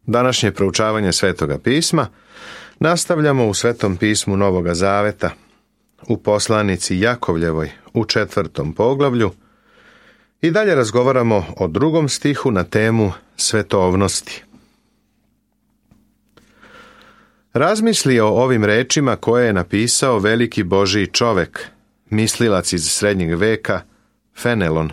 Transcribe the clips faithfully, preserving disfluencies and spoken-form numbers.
Današnje proučavanje Svetoga pisma nastavljamo u Svetom pismu Novoga Zaveta, u poslanici Jakovljevoj u četvrtom poglavlju i dalje razgovaramo o drugom stihu na temu svetovnosti. Razmisli o ovim rečima koje je napisao veliki Božji čovek, mislilac iz srednjeg veka, Fenelon.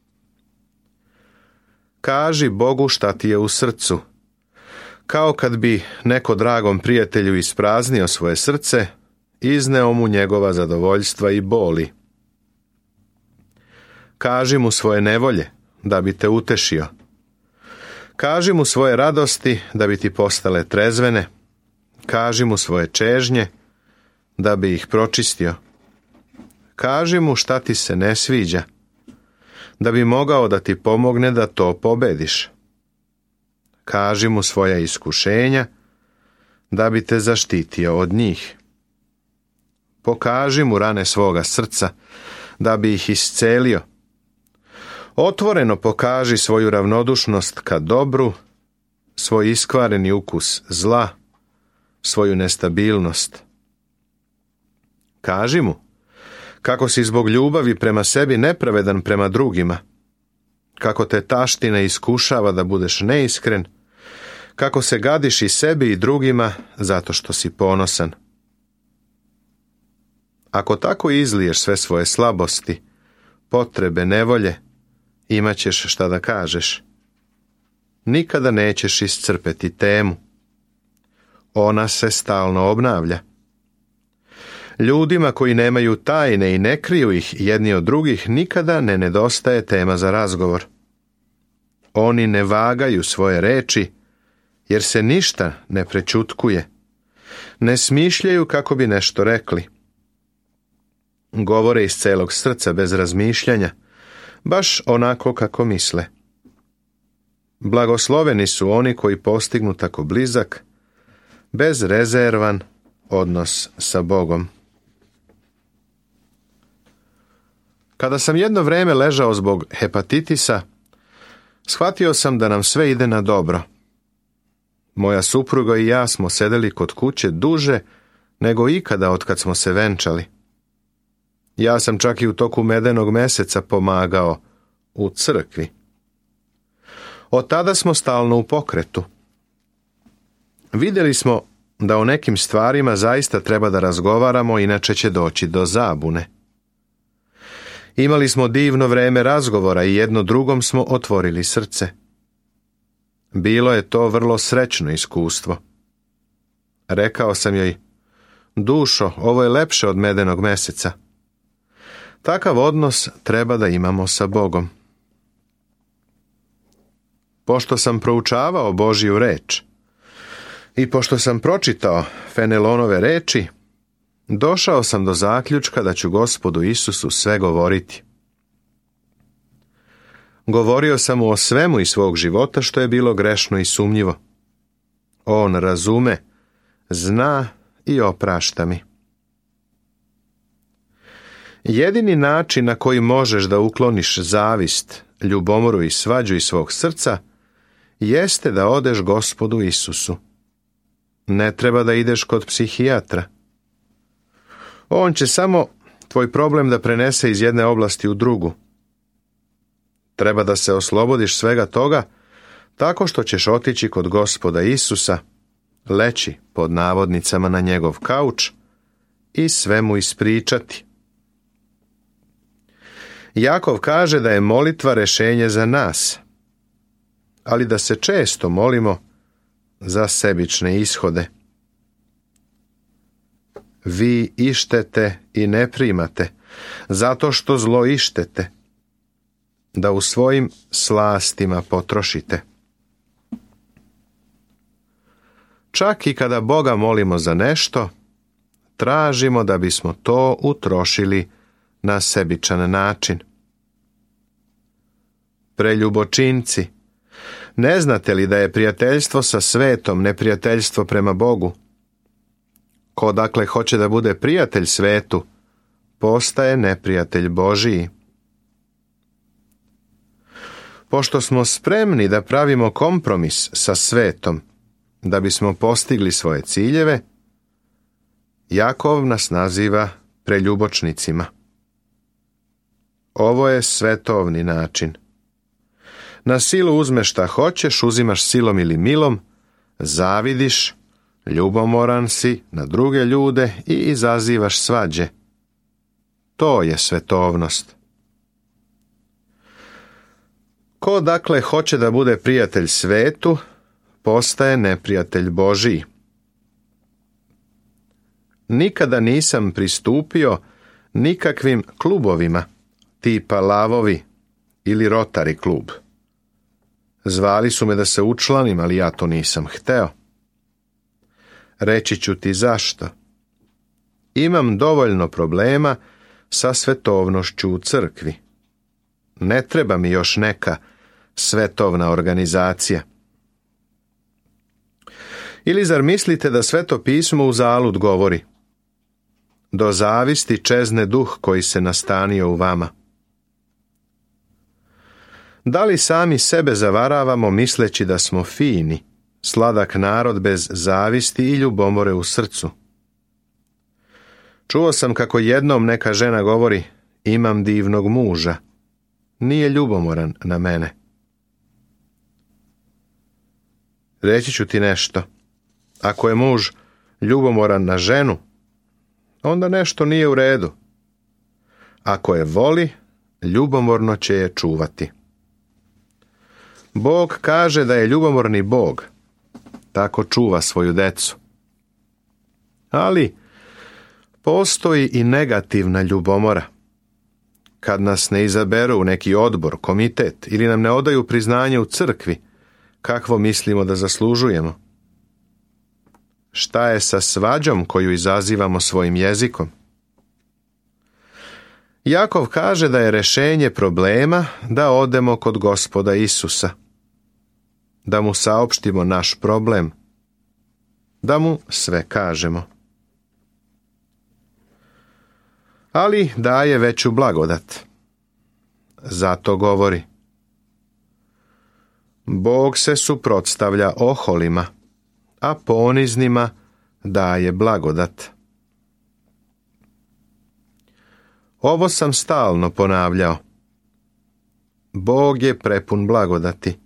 Kaži Bogu šta ti je u srcu, kao kad bi neko dragom prijatelju ispraznio svoje srce, izneo mu njegova zadovoljstva i boli. Kaži mu svoje nevolje, da bi te utešio. Kaži mu svoje radosti, da bi ti postale trezvene. Kaži mu svoje čežnje, da bi ih pročistio. Kaži mu šta ti se ne sviđa, da bi mogao da ti pomogne da to pobediš. Kaži mu svoja iskušenja, da bi te zaštitio od njih. Pokaži mu rane svoga srca, da bi ih iscelio. Otvoreno pokaži svoju ravnodušnost ka dobru, svoj iskvareni ukus zla, svoju nestabilnost. Kaži mu kako si zbog ljubavi prema sebi nepravedan prema drugima, kako te taština iskušava da budeš neiskren, kako se gadiš i sebi i drugima zato što si ponosan. Ako tako izliješ sve svoje slabosti, potrebe, nevolje, imat ćeš šta da kažeš. Nikada nećeš iscrpeti temu. Ona se stalno obnavlja. Ljudima koji nemaju tajne i ne kriju ih jedni od drugih nikada ne nedostaje tema za razgovor. Oni ne vagaju svoje reči, jer se ništa ne prećutkuje. Ne smišljaju kako bi nešto rekli. Govore iz celog srca bez razmišljanja, baš onako kako misle. Blagosloveni su oni koji postignu tako blizak, bezrezervan odnos sa Bogom. Kada sam jedno vreme ležao zbog hepatitisa, shvatio sam da nam sve ide na dobro. Moja supruga i ja smo sedeli kod kuće duže nego ikada otkad smo se venčali. Ja sam čak i u toku medenog meseca pomagao u crkvi. Od tada smo stalno u pokretu. Vidjeli smo da o nekim stvarima zaista treba da razgovaramo, inače će doći do zabune. Imali smo divno vreme razgovora i jedno drugom smo otvorili srce. Bilo je to vrlo srećno iskustvo. Rekao sam joj: dušo, ovo je lepše od medenog meseca. Takav odnos treba da imamo sa Bogom. Pošto sam proučavao Božju reč i pošto sam pročitao Fenelonove reči, došao sam do zaključka da ću Gospodu Isusu sve govoriti. Govorio sam mu o svemu iz svog života što je bilo grešno i sumnjivo. On razume, zna i oprašta mi. Jedini način na koji možeš da ukloniš zavist, ljubomoru i svađu iz svog srca jeste da odeš Gospodu Isusu. Ne treba da ideš kod psihijatra. On će samo tvoj problem da prenese iz jedne oblasti u drugu. Treba da se oslobodiš svega toga tako što ćeš otići kod Gospoda Isusa, leći pod navodnicama na njegov kauč i sve mu ispričati. Jakov kaže da je molitva rešenje za nas, ali da se često molimo za sebične ishode. Vi ištete i ne primate, zato što zlo ištete, da u svojim slastima potrošite. Čak i kada Boga molimo za nešto, tražimo da bismo to utrošili na sebičan način. Preljubočinci, ne znate li da je prijateljstvo sa svetom neprijateljstvo prema Bogu? Ko dakle hoće da bude prijatelj svetu, postaje neprijatelj Božiji. Pošto smo spremni da pravimo kompromis sa svetom da bismo postigli svoje ciljeve, Jakov nas naziva preljubočnicima. Ovo je svetovni način. Na silu uzmeš šta hoćeš, uzimaš silom ili milom, zavidiš, ljubomoran si na druge ljude i izazivaš svađe. To je svetovnost. Ko dakle hoće da bude prijatelj svetu, postaje neprijatelj Božiji. Nikada nisam pristupio nikakvim klubovima, tipa Lavovi ili Rotary klub. Zvali su me da se učlanim, ali ja to nisam hteo. Reći ću ti zašto. Imam dovoljno problema sa svetovnošću u crkvi. Ne treba mi još neka svetovna organizacija. Ili zar mislite da Sveto pismo uzalud govori? Do zavisti čezne duh koji se nastanio u vama. Da li sami sebe zavaravamo misleći da smo fini, sladak narod bez zavisti i ljubomore u srcu? Čuo sam kako jednom neka žena govori, imam divnog muža, nije ljubomoran na mene. Reći ću ti nešto. Ako je muž ljubomoran na ženu, onda nešto nije u redu. Ako je voli, ljubomorno će je čuvati. Bog kaže da je ljubomorni Bog, tako čuva svoju decu. Ali postoji i negativna ljubomora. Kad nas ne izaberu u neki odbor, komitet ili nam ne odaju priznanje u crkvi, kakvo mislimo da zaslužujemo? Šta je sa svađom koju izazivamo svojim jezikom? Jakov kaže da je rešenje problema da odemo kod Gospoda Isusa, da mu saopštimo naš problem, da mu sve kažemo. Ali daje veću blagodat. Zato govori: Bog se suprotstavlja oholima, a poniznima daje blagodat. Ovo sam stalno ponavljao. Bog je prepun blagodati.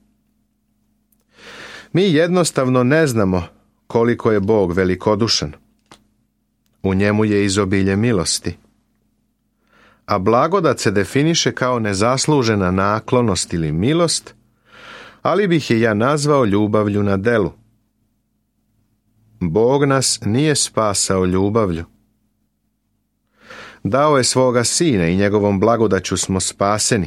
Mi jednostavno ne znamo koliko je Bog velikodušan. U njemu je izobilje milosti. A blagodat se definiše kao nezaslužena naklonost ili milost, ali bih je ja nazvao ljubavlju na delu. Bog nas nije spasao ljubavlju. Dao je svoga sina i njegovom blagodaću smo spaseni.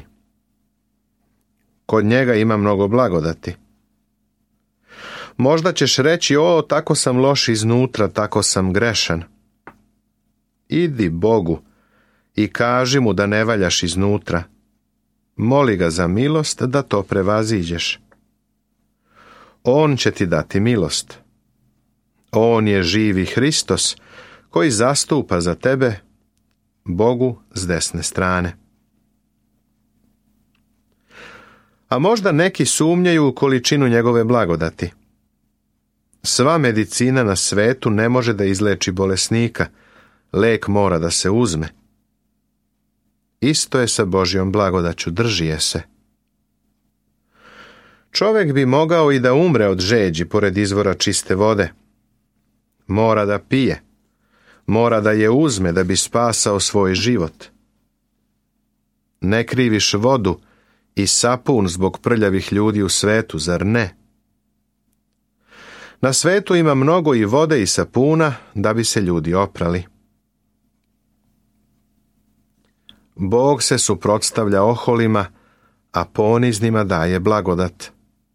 Kod njega ima mnogo blagodati. Možda ćeš reći, o, tako sam loš iznutra, tako sam grešan. Idi Bogu i kaži mu da ne valjaš iznutra. Moli ga za milost da to prevaziđeš. On će ti dati milost. On je živi Hristos koji zastupa za tebe Bogu s desne strane. A možda neki sumnjaju u količinu njegove blagodati. Sva medicina na svetu ne može da izleči bolesnika, lek mora da se uzme. Isto je sa Božjom blagodaću, drži je se. Čovjek bi mogao i da umre od žeđi pored izvora čiste vode. Mora da pije, mora da je uzme da bi spasao svoj život. Ne kriviš vodu i sapun zbog prljavih ljudi u svetu, zar ne? Na svetu ima mnogo i vode i sapuna da bi se ljudi oprali. Bog se suprotstavlja oholima, a poniznima daje blagodat.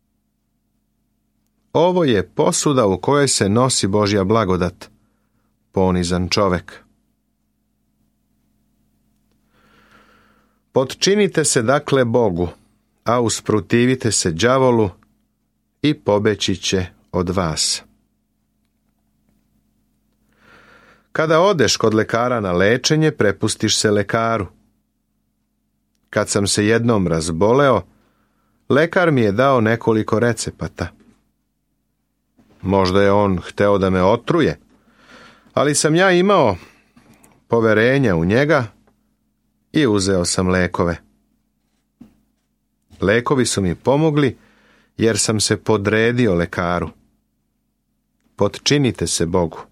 Ovo je posuda u kojoj se nosi Božja blagodat, ponizan čovek. Potčinite se dakle Bogu, a usprotivite se đavolu i pobeći će od vas. Kada odeš kod lekara na lečenje, prepustiš se lekaru. Kad sam se jednom razboleo, lekar mi je dao nekoliko recepata. Možda je on hteo da me otruje, ali sam ja imao poverenja u njega i uzeo sam lekove. Lekovi su mi pomogli jer sam se podredio lekaru. Potčinite se Bogu.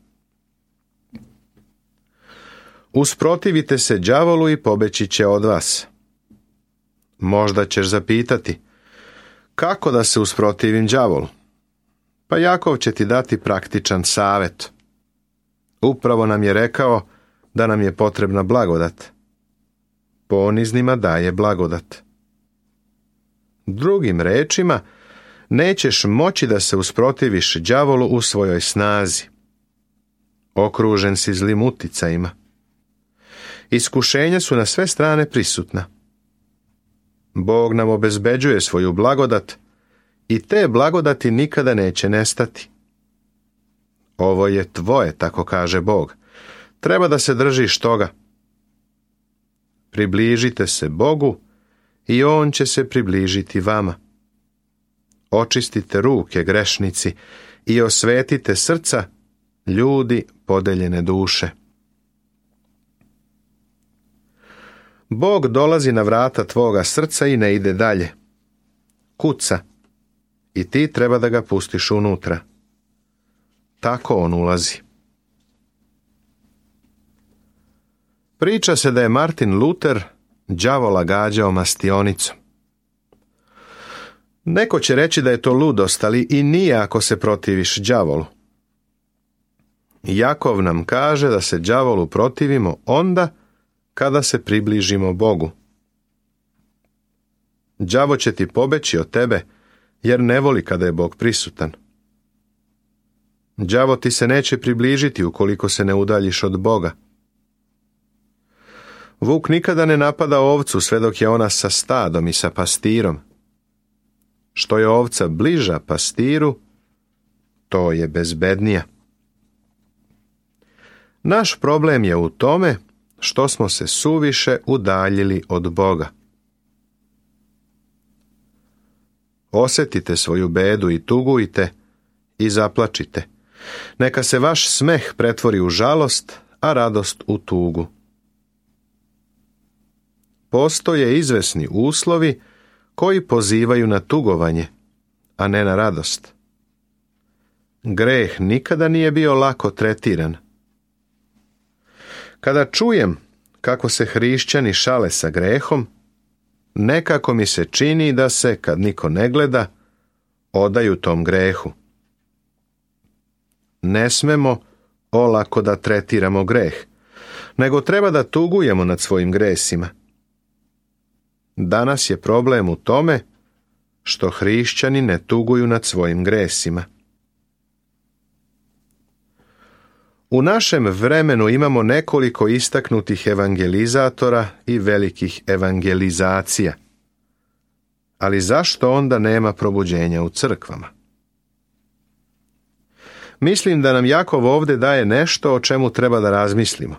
Usprotivite se đavolu i pobeći će od vas. Možda ćeš zapitati, kako da se usprotivim đavolu? Pa Jakov će ti dati praktičan savjet. Upravo nam je rekao da nam je potrebna blagodat. Poniznima daje blagodat. Drugim rečima, nećeš moći da se usprotiviš đavolu u svojoj snazi. Okružen si zlim uticajima. Iskušenja su na sve strane prisutna. Bog nam obezbeđuje svoju blagodat i te blagodati nikada neće nestati. Ovo je tvoje, tako kaže Bog. Treba da se držiš toga. Približite se Bogu i On će se približiti vama. Očistite ruke, grešnici, i osvetite srca, ljudi podeljene duše. Bog dolazi na vrata tvoga srca i ne ide dalje. Kuca i ti treba da ga pustiš unutra. Tako on ulazi. Priča se da je Martin Luther đavola gađao mastionicom. Neko će reći da je to ludost, ali i nije ako se protiviš đavolu. Jakov nam kaže da se đavolu protivimo onda kada se približimo Bogu. Đavo će ti pobeći od tebe, jer ne voli kada je Bog prisutan. Đavo ti se neće približiti ukoliko se ne udaljiš od Boga. Vuk nikada ne napada ovcu sve dok je ona sa stadom i sa pastirom. Što je ovca bliža pastiru, to je bezbednija. Naš problem je u tome što smo se suviše udaljili od Boga. Osjetite svoju bedu i tugujte i zaplačite. Neka se vaš smeh pretvori u žalost, a radost u tugu. Postoje izvesni uslovi koji pozivaju na tugovanje, a ne na radost. Greh nikada nije bio lako tretiran. Kada čujem kako se hrišćani šale sa grehom, nekako mi se čini da se, kad niko ne gleda, odaju tom grehu. Ne smemo olako da tretiramo greh, nego treba da tugujemo nad svojim gresima. Danas je problem u tome što hrišćani ne tuguju nad svojim gresima. U našem vremenu imamo nekoliko istaknutih evangelizatora i velikih evangelizacija. Ali zašto onda nema probuđenja u crkvama? Mislim da nam Jakov ovdje daje nešto o čemu treba da razmislimo.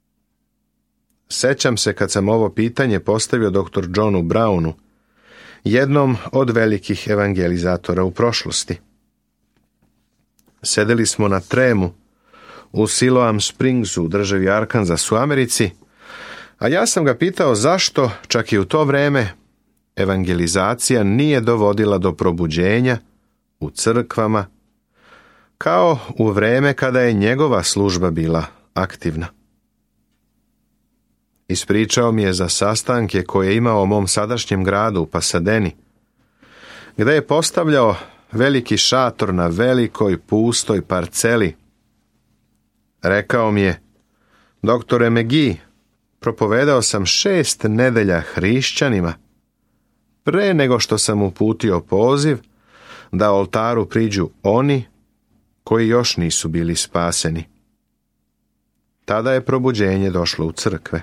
Sećam se kad sam ovo pitanje postavio doktor Johnu Brownu, jednom od velikih evangelizatora u prošlosti. Sedeli smo na tremu u Siloam Springsu u državi Arkansas u Americi, a ja sam ga pitao zašto, čak i u to vreme, evangelizacija nije dovodila do probuđenja u crkvama, kao u vreme kada je njegova služba bila aktivna. Ispričao mi je za sastanke koje je imao u mom sadašnjem gradu u Pasadeni, gdje je postavljao veliki šator na velikoj pustoj parceli. Rekao mi je, doktore McGee, propovedao sam šest nedelja hrišćanima pre nego što sam uputio poziv da oltaru priđu oni koji još nisu bili spaseni. Tada je probuđenje došlo u crkve.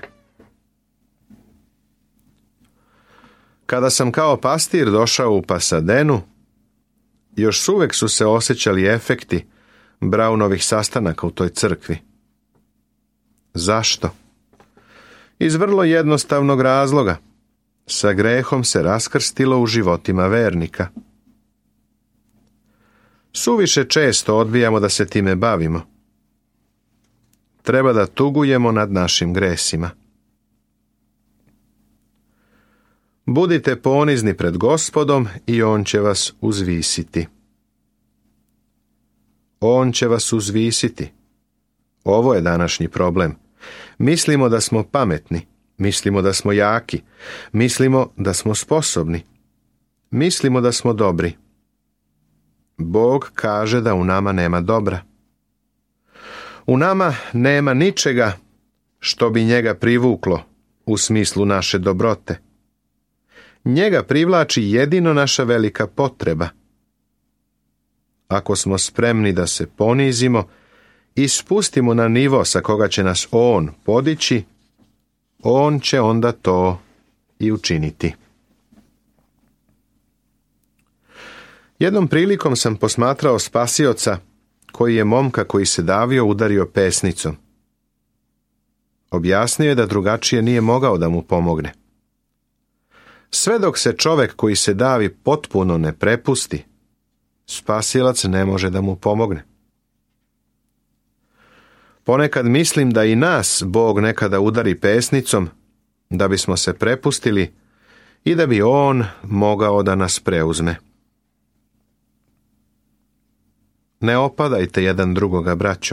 Kada sam kao pastir došao u Pasadenu, još uvek su se osjećali efekti Brownovih sastanaka u toj crkvi. Zašto? Iz vrlo jednostavnog razloga. Sa grehom se raskrstilo u životima vernika. Suviše često odbijamo da se time bavimo. Treba da tugujemo nad našim gresima. Budite ponizni pred Gospodom i On će vas uzvisiti. On će vas uzvisiti. Ovo je današnji problem. Mislimo da smo pametni, mislimo da smo jaki, mislimo da smo sposobni, mislimo da smo dobri. Bog kaže da u nama nema dobra. U nama nema ničega što bi njega privuklo u smislu naše dobrote. Njega privlači jedino naša velika potreba. Ako smo spremni da se ponizimo i spustimo na nivo sa koga će nas On podići, On će onda to i učiniti. Jednom prilikom sam posmatrao spasioca koji je momka koji se davio udario pesnicom. Objasnio je da drugačije nije mogao da mu pomogne. Sve dok se čovek koji se davi potpuno ne prepusti, spasilac ne može da mu pomogne. Ponekad mislim da i nas Bog nekada udari pesnicom, da bismo se prepustili i da bi On mogao da nas preuzme. Ne opadajte jedan drugoga, braćo.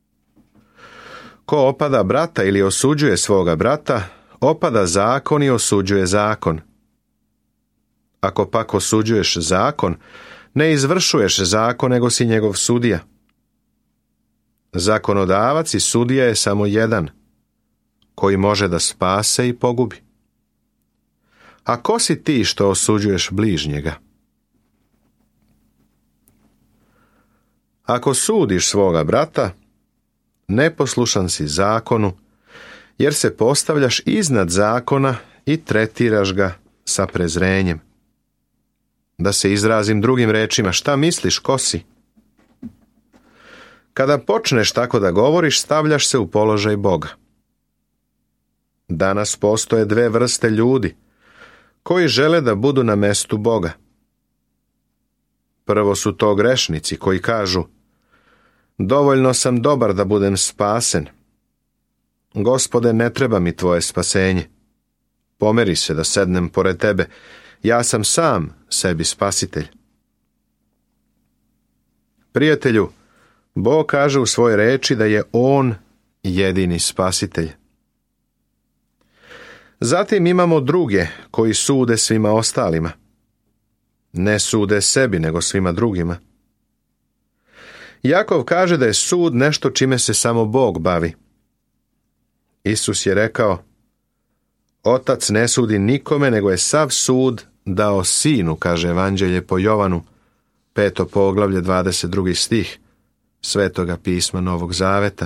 Ko opada brata ili osuđuje svoga brata, opada zakon i osuđuje zakon. Ako pak osuđuješ zakon, ne izvršuješ zakon, nego si njegov sudija. Zakonodavac i sudija je samo jedan, koji može da spase i pogubi. A ko si ti što osuđuješ bližnjega? Ako sudiš svoga brata, neposlušan si zakonu, jer se postavljaš iznad zakona i tretiraš ga sa prezrenjem. Da se izrazim drugim rečima, šta misliš, ko si? Kada počneš tako da govoriš, stavljaš se u položaj Boga. Danas postoje dve vrste ljudi koji žele da budu na mestu Boga. Prvo su to grešnici koji kažu: dovoljno sam dobar da budem spasen. Gospode, ne treba mi tvoje spasenje. Pomeri se da sednem pored tebe. Ja sam sam sebi spasitelj. Prijatelju, Bog kaže u svojoj reči da je On jedini spasitelj. Zatim imamo druge koji sude svima ostalima. Ne sude sebi, nego svima drugima. Jakov kaže da je sud nešto čime se samo Bog bavi. Isus je rekao: Otac ne sudi nikome, nego je sav sud dao Sinu, kaže Evanđelje po Jovanu, peto poglavlje, dvadeset drugi stih Svetoga pisma Novog Zaveta.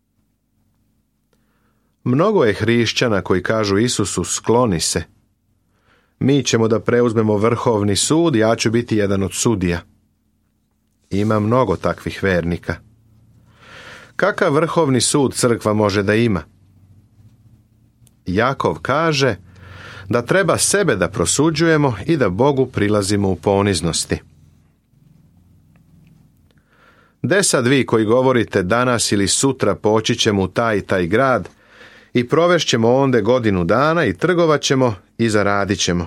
Mnogo je hrišćana koji kažu Isusu: skloni se. Mi ćemo da preuzmemo vrhovni sud, ja ću biti jedan od sudija. Ima mnogo takvih vernika. Kakav vrhovni sud crkva može da ima? Jakov kaže da treba sebe da prosuđujemo i da Bogu prilazimo u poniznosti. De sad vi koji govorite danas ili sutra poći ćemo u taj i taj grad i provešćemo onde godinu dana i trgovat ćemo i zaradit ćemo.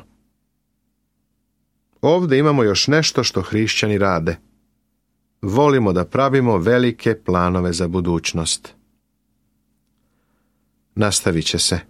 Ovdje imamo još nešto što hrišćani rade. Volimo da pravimo velike planove za budućnost. Nastavit će se.